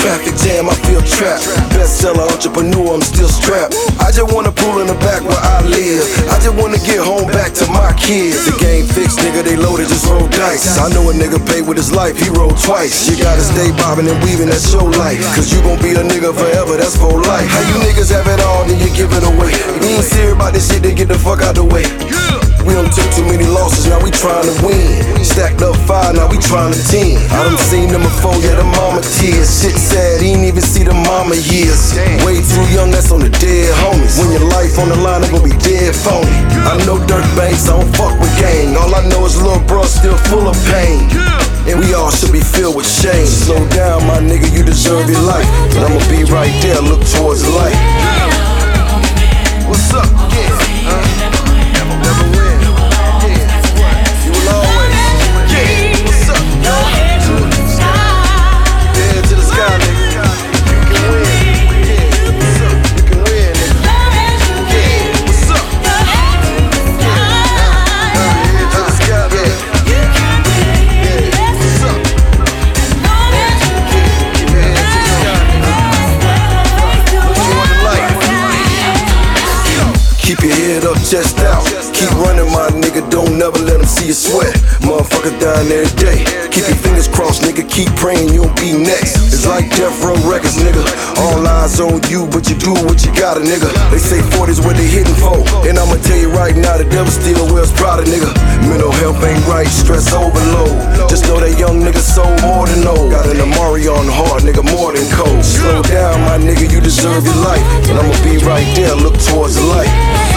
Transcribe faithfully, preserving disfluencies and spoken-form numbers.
traffic jam, I feel trapped. Bestseller entrepreneur, I'm still strapped. I just wanna pull in the back where I live. I just wanna get home back to my kids. The game fixed, nigga, they loaded, just roll dice. I know a nigga paid with his life, he rolled twice. You gotta stay bobbing and weaving, that's your life. Cause you gon' be a nigga forever, that's for life. How you niggas have it all, then you give it away. You ain't serious about this shit, then get the fuck out the way. We done took too many losses, now we trying to win. Stacked up five, now we trying to ten. I done seen them before, yeah, the mama tears. Shit sad, he ain't even see the mama years. Way too young, that's on the dead homies. When your life on the line, I'm gon' be dead phony. I know dirt banks, I don't fuck with gang. All I know is little bro still full of pain. And we all should be filled with shame. Slow down, my nigga, you deserve your life. But I'ma be right there, look towards the light. What's up? Yeah, uh, never win. Yeah, you will always. Yeah, what's up? Yeah, to the sky, nigga. You can win. Yeah, what's up? You can win, nigga. Yeah, what's up? Yeah, to the sky, nigga. Yeah, what's up? Yeah, to the sky, nigga. What you want to like? Keep your head up, chest out. Keep running, my nigga, don't never let them see you sweat. Motherfucker dying every day. Keep your fingers crossed, nigga, keep praying you'll be next. It's like Death Row Records, nigga. All eyes on you, but you do what you gotta, nigga. They say forty's what they hitting for. And I'ma tell you right now, the devil still wears Prada, nigga. Mental health ain't right, stress overload. Just know that young nigga sold more than old. Got an Amari on the heart, nigga, more than cold. Slow down, my nigga, you deserve your life. And I'ma be right there, look towards the light.